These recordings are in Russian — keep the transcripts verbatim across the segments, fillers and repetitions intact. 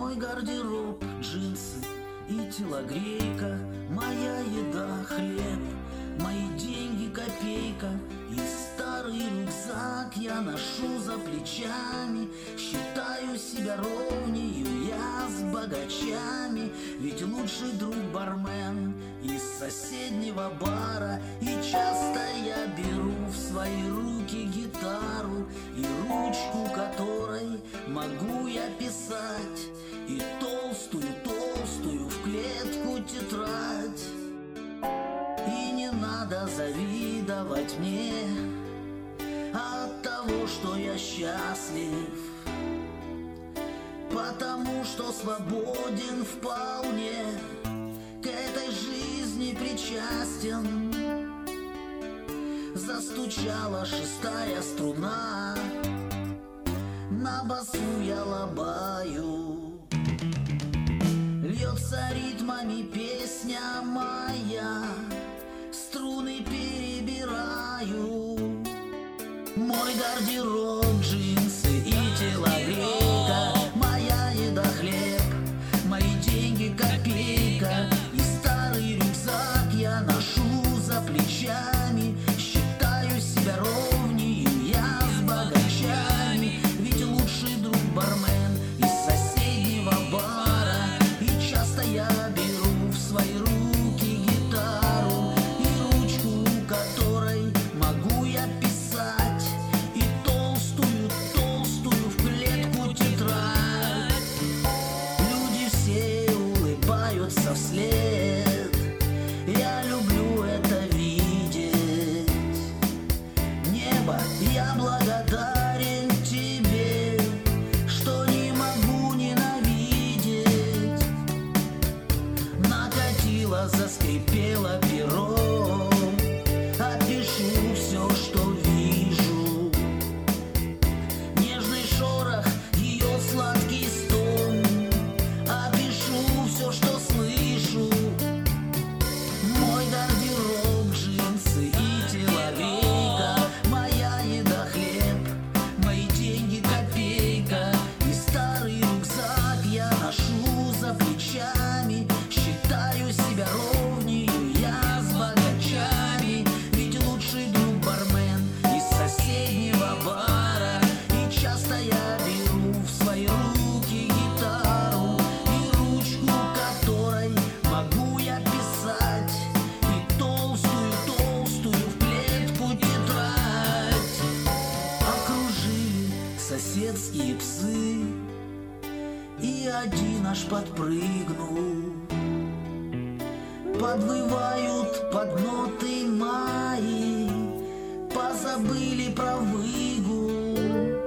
Мой гардероб, джинсы и телогрейка, моя еда, хлеб, мои деньги, копейка. И старый рюкзак я ношу за плечами. Считаю себя ровнею я с богачами. Ведь лучший друг бармен из соседнего бара. И часто я беру в свои руки гитару и ручку, которой могу я писать, и толстую-толстую в клетку тетрадь. И не надо завидовать мне от того, что я счастлив, потому что свободен вполне, к этой жизни причастен. Застучала шестая струна, на басу я лобаю. Льется ритмами песня моя, струны перебираю. Мой гардероб, джинсы и телогрейка, моя еда, хлеб, мои деньги, копейка. И старый рюкзак я ношу за плечами. Считаю себя ровнею я с богачами. Ведь лучший друг бармен из соседнего бара. И часто я беру в свои руки гитару и ручку, которой могу я писать, и толстую-толстую в клетку тетрадь. Люди все улыбаются вслед, я люблю это видеть. Небо, я благодарен тебе, что не могу ненавидеть. Накатило, заскрипело перо, опишу все, что вижу. Нежный шорох, ее сладкий стон, опишу все, что слышу. Мой гардероб, джинсы и телогрейка, моя еда, хлеб, мои деньги, копейка. И старый рюкзак я ношу за плечами. Считаю себя ровнею я с богачами. Ведь лучший друг бармен из соседнего бара. И часто я беру в свои руки гитару и ручку, которой могу я писать, и толстую-толстую в клетку тетрадь. Окружили соседские псы, и один аж подпрыгнул. Подвывают под ноты мои, позабыли про выгул.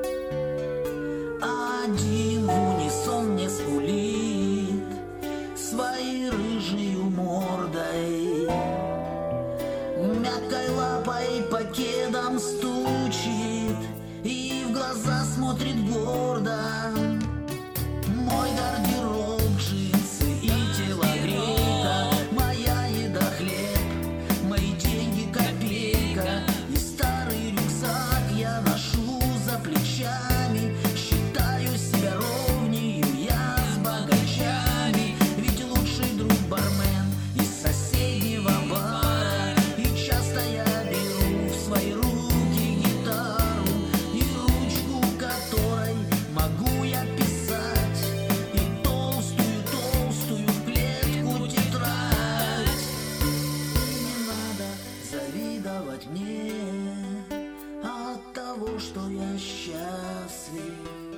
А один в унисон мне скулит своей рыжею мордой. Мягкой лапой по кедам стучит и в глаза смотрит гордо. Мой гардероб, джинсы и телогрейка, моя еда, хлеб, мои деньги, копейка. И старый рюкзак я ношу за плечами. Считаю себя ровнею я с богачами. Ведь лучший друг бармен из соседнего бара. И часто я беру в свои руки гитару и ручку, которой могу я писать, и толстую-толстую в клетку тетрадь. И не надо завидовать мне от того, что я счастлив.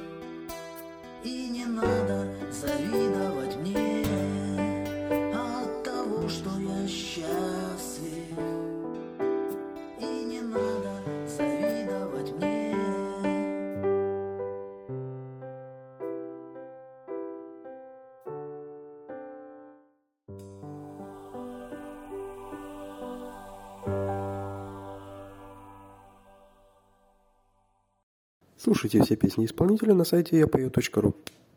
И не надо завидовать мне от того, что я счастлив. И не надо завидовать мне. Слушайте все песни исполнителя на сайте я пою точка ру.